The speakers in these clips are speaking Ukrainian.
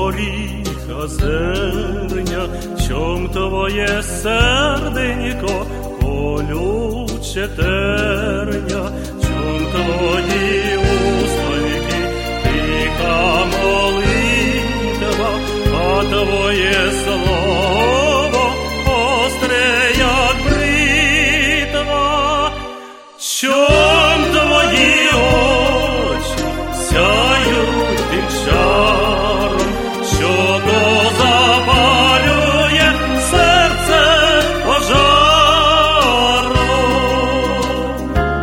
горіха зерня, чом твоє серденько колюче терня, чом твої уставики тиха молитва, а твоє слово остре, як бритва. Чом твої очі сяють тим шаром, що запалює серце пожаром?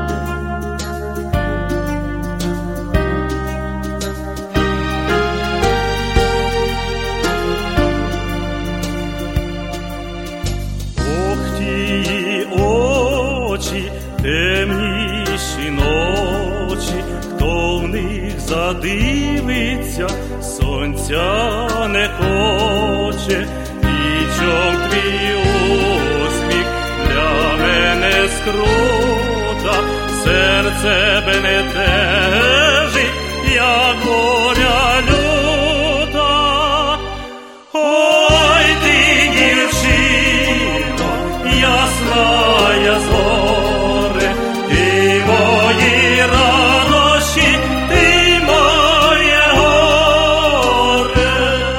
Ох, ті очі, темніші ночі, хто в них задивиться, сонця не хоче. І чом твій усміх для мене скрута, серце бентежить, як горя люта. Ой, ти, дівчино, ясна зоре, ти мої радощі, ти моє горе.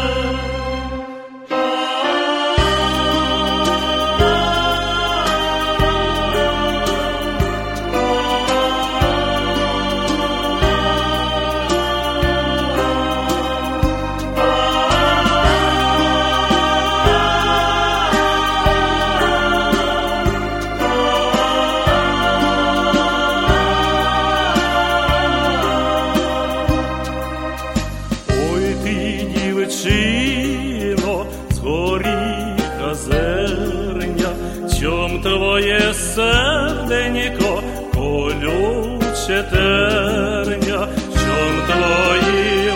Дівчино, з горіха зерня, чом твоє серденько колюче терня, чом твої